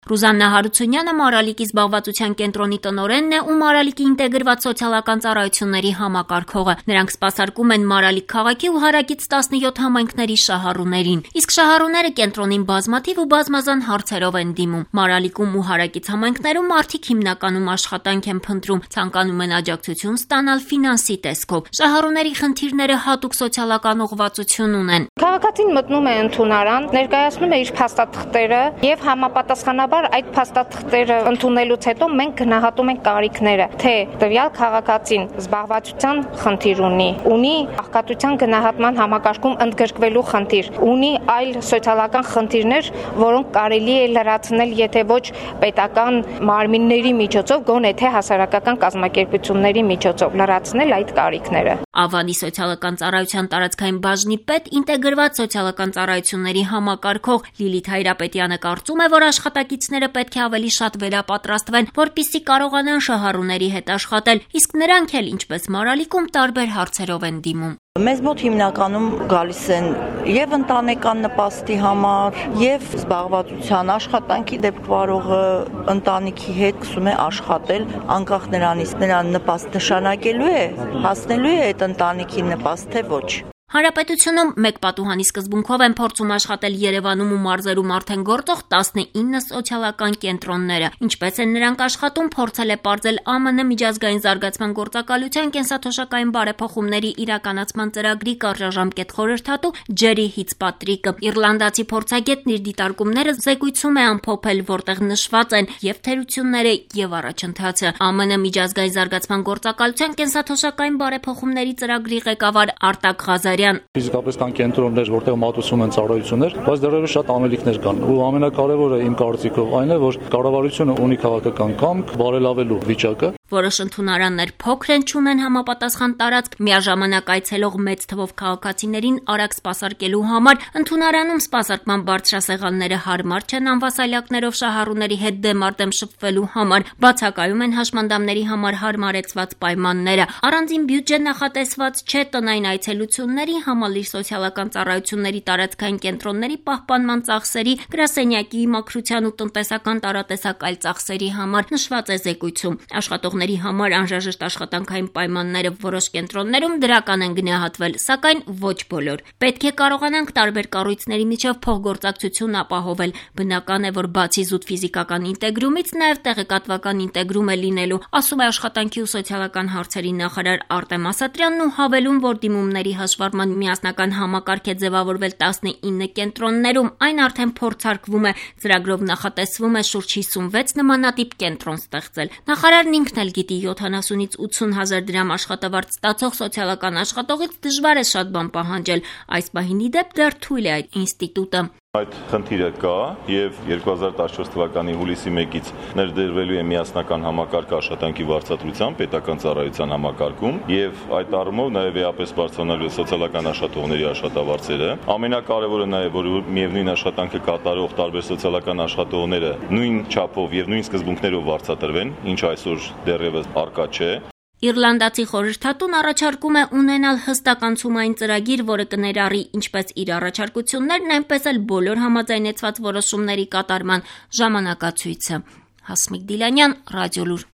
Ռուզաննա Հարությունյանը Մարալիկի զբաղվածության կենտրոնի տնօրենն է ու Մարալիկի ինտեգրված սոցիալական ծառայությունների համակարգողը։ Նրանք սպասարկում են Մարալիկ քաղաքի ու հարակից 17 համայնքների շահառուներին։ Իսկ շահառուները կենտրոնին բազմաթիվ ու բազմազան հարցերով են դիմում։ Մարալիկում ու հարակից համայնքներում մարդիկ հիմնականում աշխատանք են փնտրում, ցանկանում են աջակցություն ստանալ ֆինանսի տեսքով։ Շահառուների խնդիրները հատուկ սոցիալական ուղղվածություն ունեն։ Քաղաքացին մտնում է ընդունարան, ներկայացնում է իր փաստաթղթերը եւ համապատասխանաբար այդ փաստաթղթերը ընդունելուց հետո մենք գնահատում ենք կարիքները, թե տվյալ քաղաքացին զբաղվածության խնդիր ունի աղքատության գնահատման համակարգում ընդգրկվելու խնդիր, ունի այլ սոցիալական խնդիրներ, որոնք կարելի է լրացնել, եթե ոչ պետական մարմինների միջոցով, գոնե թե հասարակական կազմակերպությունների միջոցով լրացնել այդ կարիքները։ Ավանի սոցիալական ծառայության տարածքային բաժնի պետ, ինտեգրված սոցիալական ծառայությունների համակարգող Լիլիթ Հայրապետյանը կարծում է, որ աշխատակիցները պետք է ավելի շատ վերապատրաստվեն, որպեսզի կարողանան շահառուների հետ աշխատել, իսկ նրանք էլ, ինչպես Մարալիկում, տարբեր հարցերով են դիմում։ Մեզ մոտ հիմնականում գալիս են եւ ընտանեկան նպաստի համար, եւ զբաղվածության աշխատանքի դեպք վարողը ընտանիքի հետ սկսում է աշխատել, անկախ նրանից նրան նպաստ նշանակելու է, հասնելու է այդ ընտանիքի նպաստ, թե ոչ։ Հանրապետությունում մեկ պատուհանի սկզբունքով են փորձում աշխատել Երևանում ու մարզերում արդեն գործող 19 սոցիալական կենտրոնները։ Ինչպես են նրանք աշխատում, փորձել է պարզել ԱՄՆ միջազգային զարգացման գործակալության կենսաթոշակային բարեփոխումների իրականացման ծրագրի կարճաժամկետ խորհրդատու Ջերի Հիցպատրիկը։ Իռլանդացի փորձագետն իր դիտարկումները զեկույցում է ամփոփել, որտեղ նշված են եւ թերությունները եւ առաջընթացը։ ԱՄՆ միջազգային զարգացման գործակալության կենսաթոշակային բարեփոխումների ծրագրի ղեկավար Արտակ Ղազարյան Ֆիզիկապես կան կենտրոններ, որտեղ մատուցում են ծառայություններ, բայց դեռևս շատ անելիքներ կան։ Ու ամենակարևորը իմ կարծիքով այն է, որ կառավարությունը ունի քաղաքական կամք բարելավելու վիճակը։ Որոշ ընդունարաններ փոքր են, չունեն համապատասխան տարածք, միաժամանակ այցելող մեծ թվով քաղաքացիներին արագ սպասարկելու համար ընդունարանում սպասարկման բարձրասեղանները հարմար չեն անվասալյակներով շահառուների հետ դեմարդեմ շփվելու համար, բացակայում են հաշմանդամների համար հարմարեցված պայմանները, առանձին բյուջե նախատեսված չէ տնային այցելությունների, համալիր սոցիալական ծառայությունների տարածքային կենտրոնների պահպանման ծախսերի, գրասենյակի, մաքրության ու տնտեսական տարատեսակ այլ ծախսերի համար, նշված է զեկույցում։ Աշխատողների համար անհրաժեշտ աշխատանքային պայմանները որոշ կենտրոններում դրական են գնահատվել, սակայն ոչ բոլոր։ Պետք է կարողանանք տարբեր կառույցների միջև փոխգործակցություն ապահովել։ Բնական է, որ բացի զուտ ֆիզիկական ինտեգրումից նաև տեղեկատվական ինտեգրում է լինելու, ասում է աշխատանքի ու սոցիալական հարցերի նախարար Արտեմ Ասատրյանն ու հավելում, որ դիմումների հաշվառման միասնական համակարգ է ձևավորվել 19 կենտրոններում, այն արդեն փորձարկվում է, ծրագրով նախատեսվում է շուրջ 56 նմանատիպ կենտրոն ստեղծել։ Նախարարն ինքն էլ գիտի 70-ից 80 հազար դրամ աշխատավարձ ստացող սոցիալական աշխատողից դժվար է շատ բան պահանջել։ Այս պահին ի դեպ դեռ թույլ է այդ ինստիտուտը։ Այդ խնդիրը կա եւ 2014 թվականի հուլիսի 1-ից ներդրվելու է միասնական համակարգ աշխատանքի վարձատրության պետական ծառայության համակարգում եւ այդ առումով նաեւ էապես բարձրանալու սոցիալական աշխատողների աշխատավարձերը։ Ամենակարևորը նաեւ որ միևնույն աշխատանքը կատարող տարբեր սոցիալական աշխատողները նույն չափով եւ նույն սկզբունքներով վարձատրվեն, ինչ այսօր դեռևս արկա չէ։ Իռլանդացի խորհրդատուն առաջարկում է ունենալ հստակ անցումային ծրագիր, որը կներառի ինչպես իր առաջարկություններն, այնպես էլ բոլոր համաձայնեցված որոշումների կատարման ժամանակացույցը։ Հասմիկ Դիլանյան, Ռադիոլուր։